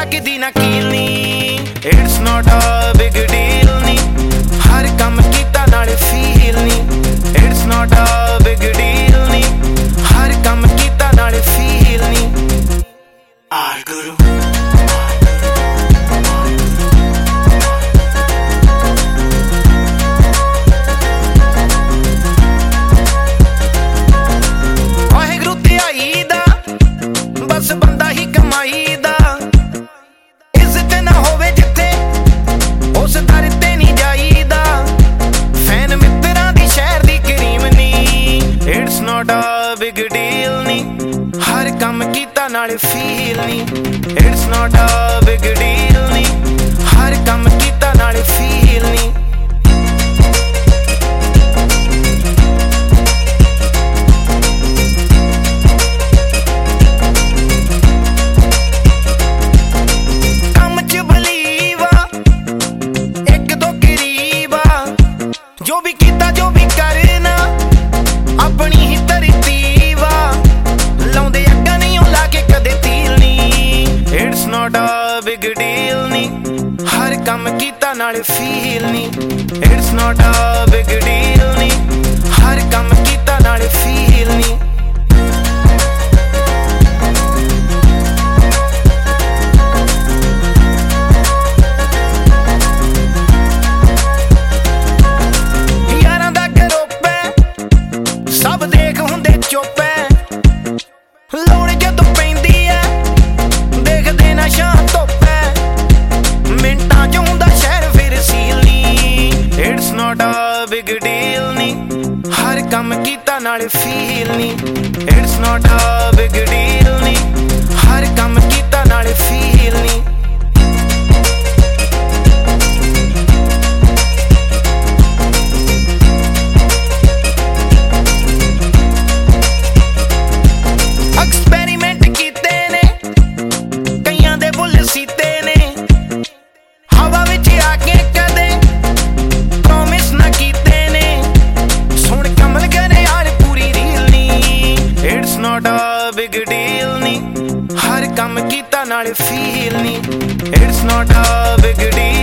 ਲੱਗਦੀ ਨਾ ਕੀਲ ਨੀ it's not a big deal ਨੀ ਹਰ ਕੰਮ ਕੀਤਾ ਨਾਲੇ ਫੀਲ ਨੀ it's not a big deal ਨੀ ਹਰ ਕੰਮ ਕੀਤਾ ਨਾਲੇ ਫੀਲ ਨੀ ਆਰ ਗੁਰੂ ਬਸ ਬੰਦਾ ਹੀ ਕਮਾਈ ਦਾ ਇੱਜ਼ਤ ਨਾ ਹੋਵੇ ਜਿੱਥੇ ਉਸ ਦਰ ਤੇ ਨਹੀਂ ਜਾਈਦਾ ਫੈਨ ਮਿੱਤਰਾਂ ਦੀ ਸ਼ਹਿਰ ਦੀ ਕਰੀਮ ਨੀ it's not a big deal ਨੀ ਹਰ ਕੰਮ ਕੀਤਾ ਨਾਲੇ ਫੀਲ ਨੀ it's not a big deal ਨੀ ਹਰ ਕੰਮ ਕੀਤਾ ਨਾਲੇ ਫੀਲ ਨੀ ਜੋ ਵੀ ਕੀਤਾ ਜੋ ਵੀ ਕਰਨਾ ਆਪਣੀ ਹੀ ਧਰਤੀ ਵਾ ਲਾਉਂਦੇ ਅੱਗਾ ਨਹੀਂ ਉਹ ਲਾ ਕੇ ਕਦੇ ਤੀਲ ਨੀ it's not a big deal ਨੀ ਹਰ ਕੰਮ ਕੀਤਾ ਨਾਲੇ ਫੀਲ ਨੀ it's not a big deal ਨੀ ਹਰ ਕੰਮ ਕੀਤਾ ਨਾਲੇ ਫੀਲ ਨੀ ਸਭ ਦੇਖ ਹੁੰਦੇ ਚੁੱਪ ਐ ਲੋੜ ਜਦੋਂ ਪੈਂਦੀ ਐ ਦੇਖਦੇ ਨਾ ਸ਼ਾਂ ਧੁੱਪ ਐ ਮਿੰਟਾਂ ਚ ਹੁੰਦਾ ਸ਼ਹਿਰ ਫਿਰ ਸੀਲ ਨੀ it's not a big deal ਨੀ ਹਰ ਕੰਮ ਕੀਤਾ ਨਾਲੇ ਫੀਲ ਨੀ it's not a big deal ਨੀ ਹਰ ਕੰਮ ਕੀਤਾ ਨਾਲੇ ਫੀਲ ਨੀ ਸੀਤੇ ਨੇ ਹਵਾ ਵਿੱਚ ਆ ਕੇ ਕਦੇ ਪ੍ਰੋਮਿਸ ਨਾ ਕੀਤੇ ਨੇ ਸੁਣ ਕਮਲ ਕਰੇ ਯਾਰ ਪੂਰੀ ਰੀਲ ਨੀ it's not a big deal ਨੀ ਹਰ ਕੰਮ ਕੀਤਾ ਨਾਲੇ ਫੀਲ ਨੀ it's not a big deal